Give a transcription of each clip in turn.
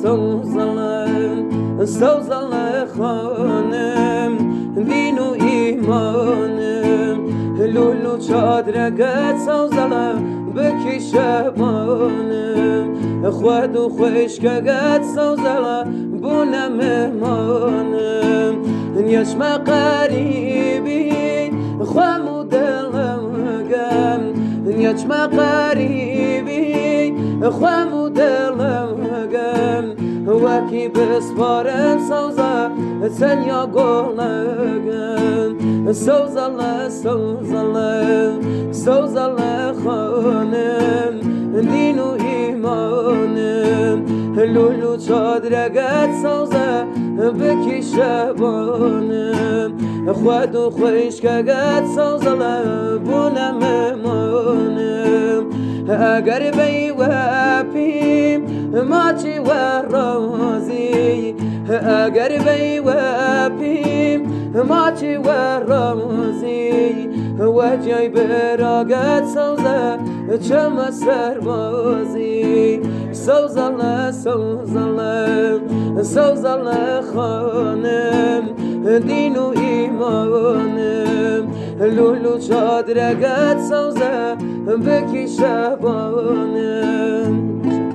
سوزل خانم دین و ایمانم لولو چادرگت سوزل بکی شبانم خود و خوشکگت سوزل بونه مهمانم یشم قریبی خوامو دلگم یشم قریبی خوامو دلگم وکی بسپارم سوزا تنیا گلگم سوزل خانم دین و ایمانم لولو چادرگت سوزا بکی شبانم خود و خوشکگت سوزل بونه مهمانم اگر بی وپیم ماچی و رازی اگر بی وپیم ماچی و رازی و جای براگت سوزه چم سربازی سوزل خانم دین و ایمانم لولو چادرگت سوزه بکی شبانم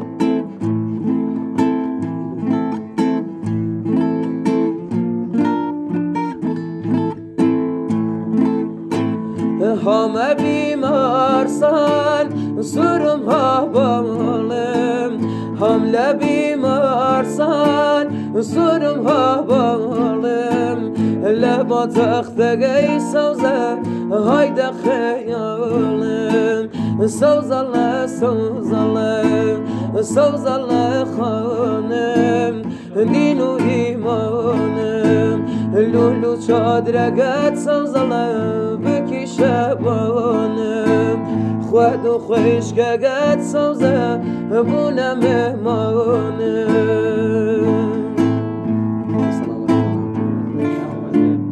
همه بیمارسان سرم ها بالم حمله بیمارسان سرم ها بالم لبا تختگی سوزه هایده خیالم سوزل خانم دین و ایمانم لولو چادرگت سوزل بکی شبانم خود و خوشکگت سوزه بونه مهمانم